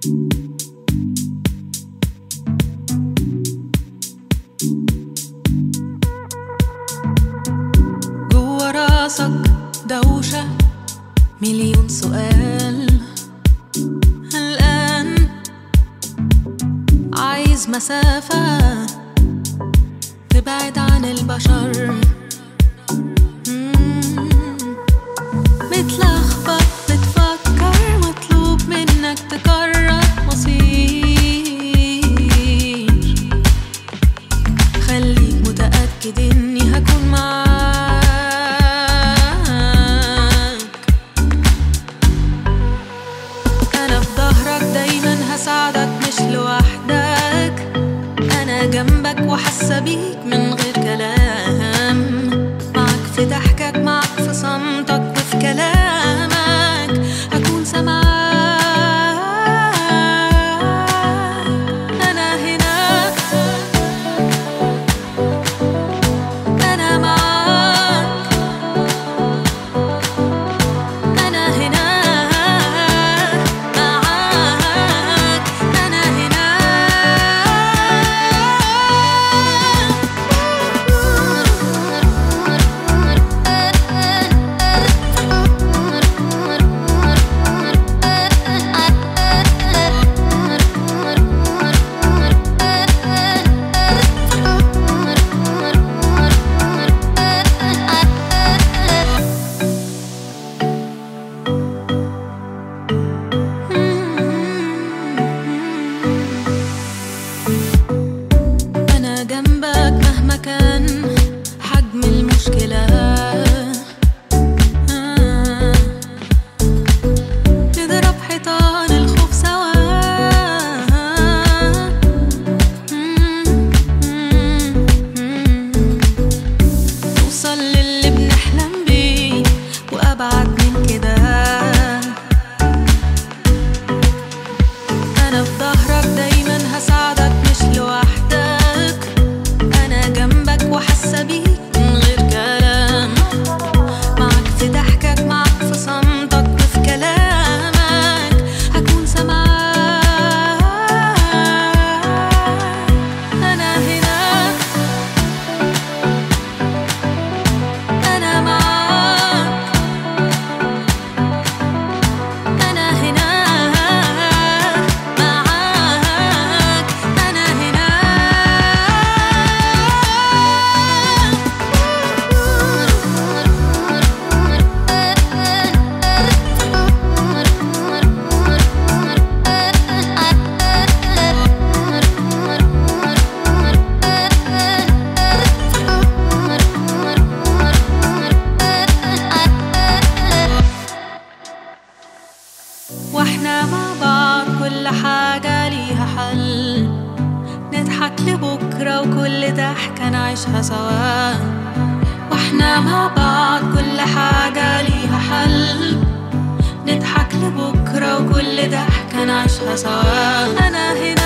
جوا راسك دوشة مليون سؤال، قلقان عايز مسافة تبعد عن البشر، متلخبط بتفكر مطلوب منك تقرر مصير، خليك متأكد اني هكون معاك، انا في ظهرك دايما هساعدك مش لوحدك، انا جنبك وحاسة بيك من غير كلام، معك في ضحكك معك في صمتك وفي كلامك هكون سامعاك، انا هنا انا معاك، انا هنا معاك، انا هنا أنا جنبك مهما كان حجم المشكلة، نضرب حيطان الخوف سوا، نوصل للي بنحلم بيه وأبعد من كده، أنا في ظهرك دايما هساعدك مش لوحدك، أنا جنبك وحاسة بيك من غير كلام، معك في ضحكك معك في صمتك وفي كلامك هكون سامعاك، أنا هنا أنا معاك، أنا هنا معاك، أنا هنا واحنا مع بعض كل حاجة ليها حل، نضحك لبكرة وكل ضحكة نعيشها سوا، واحنا مع بعض كل حاجة ليها حل، نضحك لبكرة وكل ضحكة نعيشها سوا، أنا هنا